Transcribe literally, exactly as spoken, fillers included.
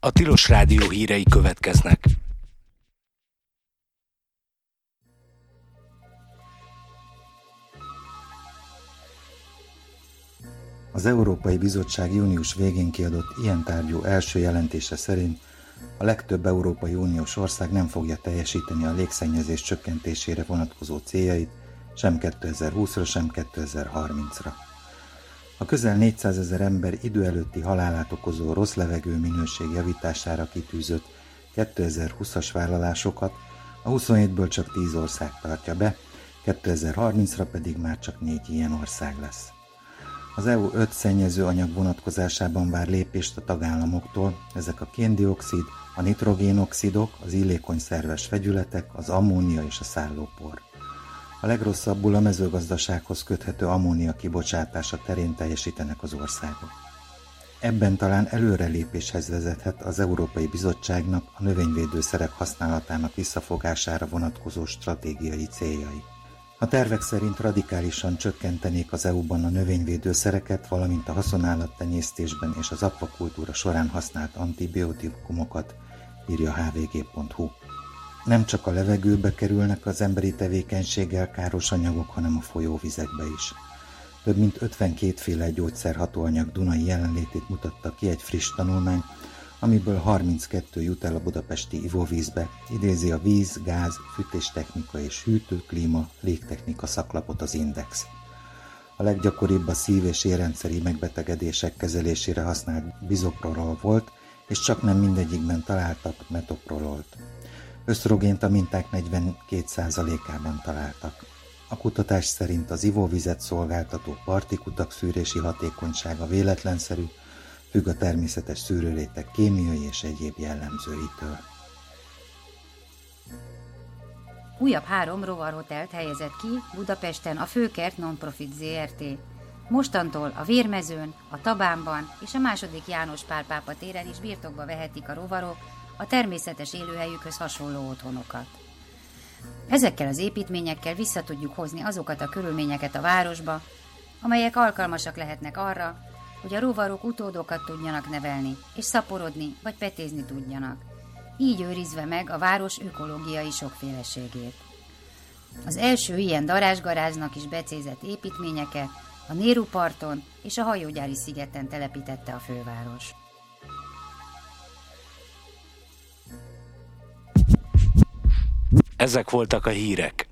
A Tilos Rádió hírei következnek. Az Európai Bizottság június végén kiadott ilyen tárgyú első jelentése szerint a legtöbb Európai Uniós ország nem fogja teljesíteni a légszennyezés csökkentésére vonatkozó céljait sem kétezer-húszra, sem kétezer-harmincra. A közel négyszázezer ember idő előtti halálát okozó rossz levegő minőség javítására kitűzött kétezer-húszas vállalásokat a huszonhétből csak tíz ország tartja be, kétezer-harmincra pedig már csak négy ilyen ország lesz. Az é u öt szennyező anyag vonatkozásában vár lépést a tagállamoktól, ezek a kén-dioxid, a nitrogénoxidok, az illékony szerves vegyületek, az ammónia és a szállópor. A legrosszabbul a mezőgazdasághoz köthető ammónia kibocsátása terén teljesítenek az országok. Ebben talán előrelépéshez vezethet az Európai Bizottságnak a növényvédőszerek használatának visszafogására vonatkozó stratégiai céljai. A tervek szerint radikálisan csökkentenék az é u-ban a növényvédőszereket, valamint a haszonállattenyésztésben és az akvakultúra során használt antibiotikumokat, írja há vé gé pont hú. Nem csak a levegőbe kerülnek az emberi tevékenységgel káros anyagok, hanem a folyóvizekbe is. Több mint ötvenkét féle gyógyszerhatóanyag dunai jelenlétét mutatta ki egy friss tanulmány, amiből harminckettő jut el a budapesti ivóvízbe, idézi a víz, gáz, fűtéstechnika és hűtő, klíma, légtechnika szaklapot az Index. A leggyakoribb a szív- és érrendszeri megbetegedések kezelésére használt bizoprolol volt, és csak nem mindegyikben találtak metoprololt. Ösztrogént a minták negyvenkét százalékában találtak. A kutatás szerint az ivóvizet szolgáltató partikutak szűrési hatékonysága véletlenszerű, függ a természetes szűrőréteg kémiai és egyéb jellemzőitől. Újabb három rovarhotelt helyezett ki Budapesten a Főkert Nonprofit zé er té. Mostantól a Vérmezőn, a Tabánban és a második János Pál pápa téren is birtokba vehetik a rovarok a természetes élőhelyükhöz hasonló otthonokat. Ezekkel az építményekkel vissza tudjuk hozni azokat a körülményeket a városba, amelyek alkalmasak lehetnek arra, hogy a rovarok utódokat tudjanak nevelni, és szaporodni vagy petézni tudjanak, így őrizve meg a város ökológiai sokféleségét. Az első ilyen darázsgarázsnak is becézett építményeket a Néru parton és a Hajógyári szigeten telepítette a főváros. Ezek voltak a hírek.